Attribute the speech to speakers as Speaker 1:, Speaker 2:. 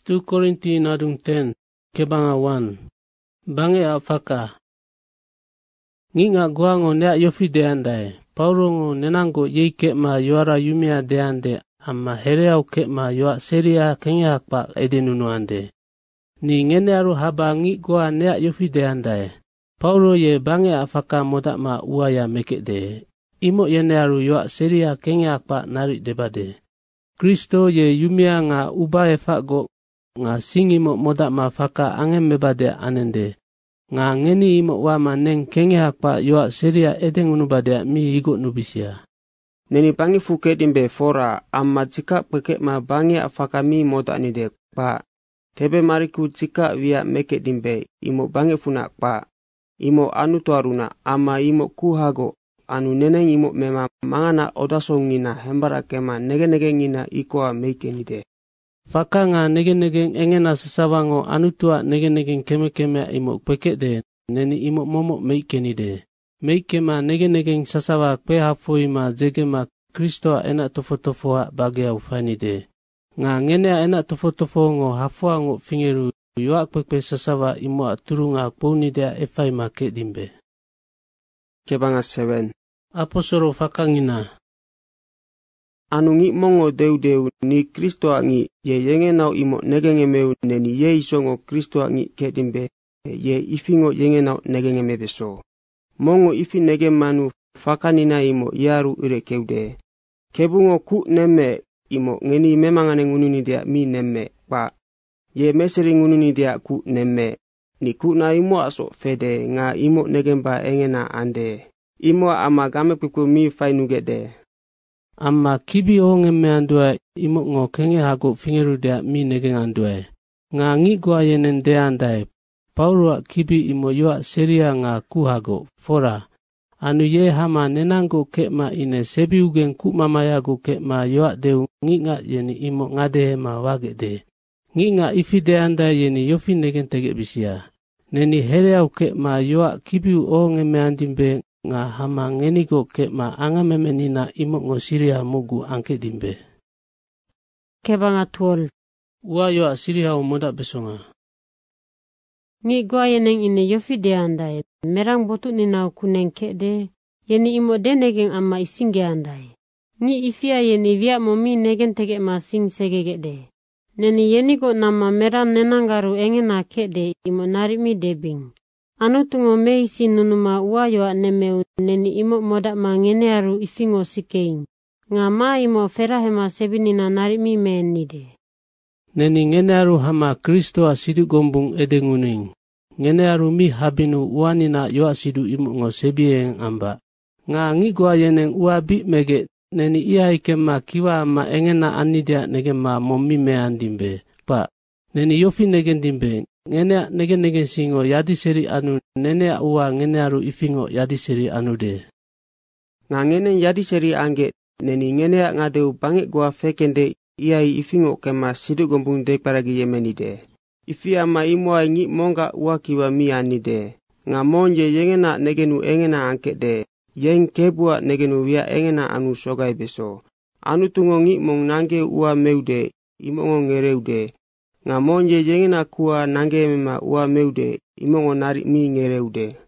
Speaker 1: 2 Korinti nadung 10 kebanga 1 bange afaka nginga guango nea yofi deandai paurongo nenango yeike ma yuara yumia deande amma hereau ke ma yua seria kenya pa edenunuande ni ngene aru haba ngi gua nea yofi deandai Paulo ye bange afaka moda ma uaya mekede imo yene aru yua seria kenya pa nari debade Kristo ye yumia nga ubae fago nga singimo moda ma faka angem mebade anende nga ngeni imo wama neng kenge pa yua seria edengunubade mi igo nubisia
Speaker 2: neni bangi fuke dimbe fora amma jika peke ma bangi afaka mi moda nide pa tebe mariku jika via meke dimbe imo bangi funa pa imo anu tuaruna ama imo kuhago anu neneng imo mema mangana odasongina hembara kema nege ngina ikoa meke nide
Speaker 1: Faka nga nege engena sasawango anutua nege keme imo pekede neni imo momo meikenide. Meikema nege sasawa pehafui ma jegema Kristo enak tofo bagia ufanide. Nga ngene enak tofo ngo hafua ngo fingeru yuak pepe sasawa imo aturunga punide efai ma kedimbe.
Speaker 2: Kebanga 7
Speaker 1: Aposoro fakangina.
Speaker 2: Anu ngi mongo deu ni Kristo ngi ye yenge nau imo negenge meu neni ye isongo Kristo ngi kedimbe ye ifingo yenge nau negenge mebeso. Mongo ifi nege manu fakanina imo yaru ire keude. Kebungo ku neme imo ngeni memangane ngununi dia mi neme pa. Ye meseri ngununi dia ku neme. Ni ku na imo aso fede nga imo negemba engena ande. Imo ama game piku mi fainugede.
Speaker 1: Amma kibi onge me andua imo ngo kenge hago fingeru dea mi negeng andua. Nga ngi gua yenen dea andai. Paulua kibi imo yua seria nga kuhago, fora. Anu ye hama nenango kekma ine sebi ugen ku mamayago kekma yua deu ngi nga yeni imo ngade ma wagede. Ngi nga ifi dea andai yeni yofi negen tege bisia. Neni hereau kekma yua kibi onge me andimbe nga hama ngenigo kekma angamemenina imo ngo siria mugu angke dimbe.
Speaker 3: Kebanga 12
Speaker 1: Ua yua siria umoda besonga.
Speaker 3: Ngi gua yeneng ine yofi de andai. Merang botu nina kuneng kede. Yeni imo denegeng ama isingge andai. Ngi ifia yeni via momi negen tege ma sing segegede. Neni yeni go nama merang nenanggaru engena kede imo narimi debing. Anu tungo meisi nunuma uayo nemeu neni imo moda mangene aru ifingo sikeing. Nga ma imo ferahema sebinina narimi menide.
Speaker 1: Neni ngene aru hama Kristo asidu gombung edenguning. Ngene aru mi habinu uanina yo asidu imo ngo sebieng amba. Nga ngigwa yeneng uabi mege neni ia ikema kiwa ama engena anidia negema momi me andimbe. Pa, neni yofi negen dimbe. Ngene nege singo yadi seri anu nene ua ngene aru ifingo yadi seri anu de.
Speaker 2: Nga ngene yadi seri angge neni ngene ngadeu bange gua fekende iai ifingo kema sidu gombung dek paragi yemenide. Ifi ama imo ngi monga ua kiwa mi anide. Nga monje yengena negenu engena angke de. Yeng kebua negenu wia engena anu sogai beso. Anu tungo ngi mong nange ua meude imongo ngereude. Nga monje yengena kuwa nange mema ua meude imongo nari mi ngereude.